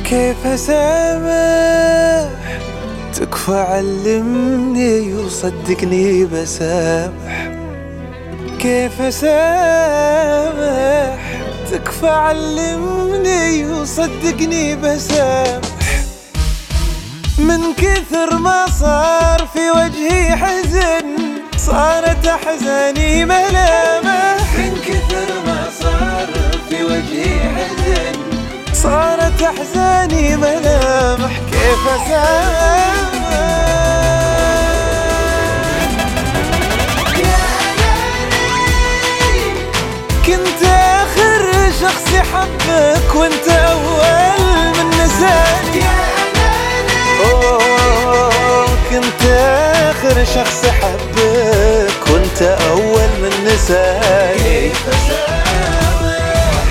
كيف أسامح؟ تكفى علمني وصدقني بسامح. كيف أسامح؟ تكفى علمني وصدقني بسامح. من كثر ما صار في وجهي حزن صارت أحزاني ملامح. من كثر ما صار في وجهي حزن صارت أحزاني ملامح. كيف أسامح؟ كنت آخر شخص يحبك وانت أول من نساني. كنت آخر شخص يحبك وانت أول من نساني. كيف أسامح؟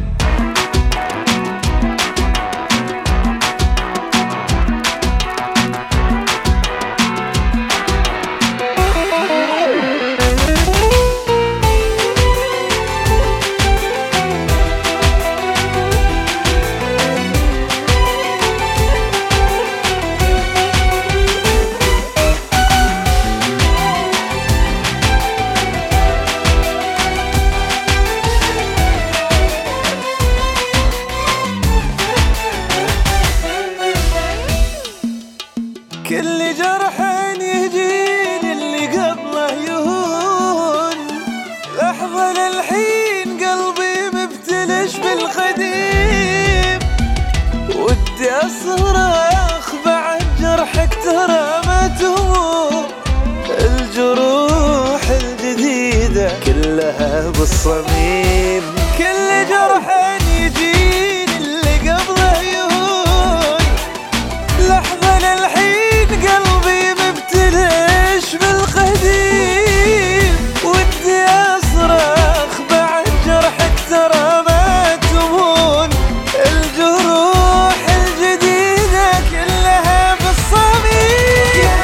كل جرح يجيني اللي قبله يهون. لحظة للحين قلبي مبتلش بالقديم. ودي أصرخ بعد جرحك ترى ما تموت. الجروح الجديدة كلها بالصميم. كل جرح يجيني اللي قبله يهون. لحظة للحين قلبي مبتلش بالقديم. ودي أصرخ بعد جرحك ترى ما تمون. الجروح الجديدة كلها بالصميم.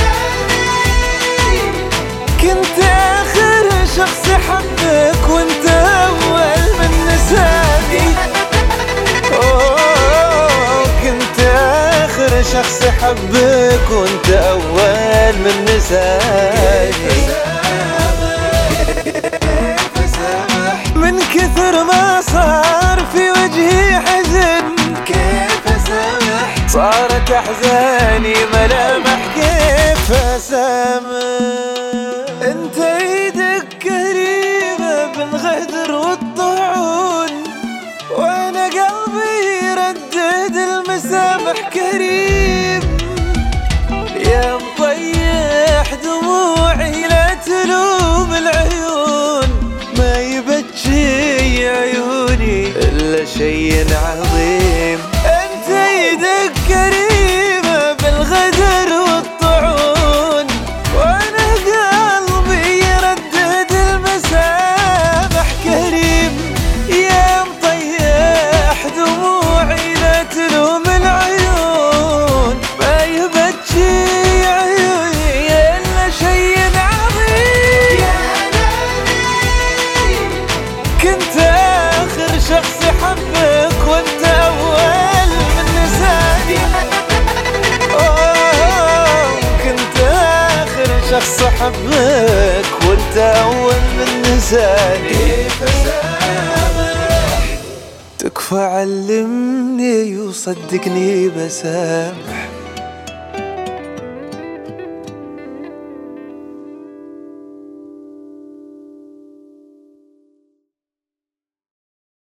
كنت آخر شخص يحبك وانت أول من نساني. كنت آخر شخص يحبك وانت أول من نساني. من كثر ما صار في وجهي حزن كيف أسامح؟ صارت أحزاني ملامح. كيف أسامح؟ انت ايدك قريبة بالغدر والطعون وانا قلبي يردد المسامح كريم. يا مطيح دموعي لا تلوم العيون. ما يبكي عيوني إلا شيء عظيم. أنت يدك قريبة بالغدر والطعون وأنا قلبي يردد المسامح كريم. يا مطيح دموعي لا تلوم العيون. ما يبكي عيوني إلا شيء عظيم. كنت آخر شخص يحبك وانت أول من نساني. كنت آخر شخص أحبك وانت أول من نساني. كيف أسامح؟ تكفى علمني وصدقني بسامح.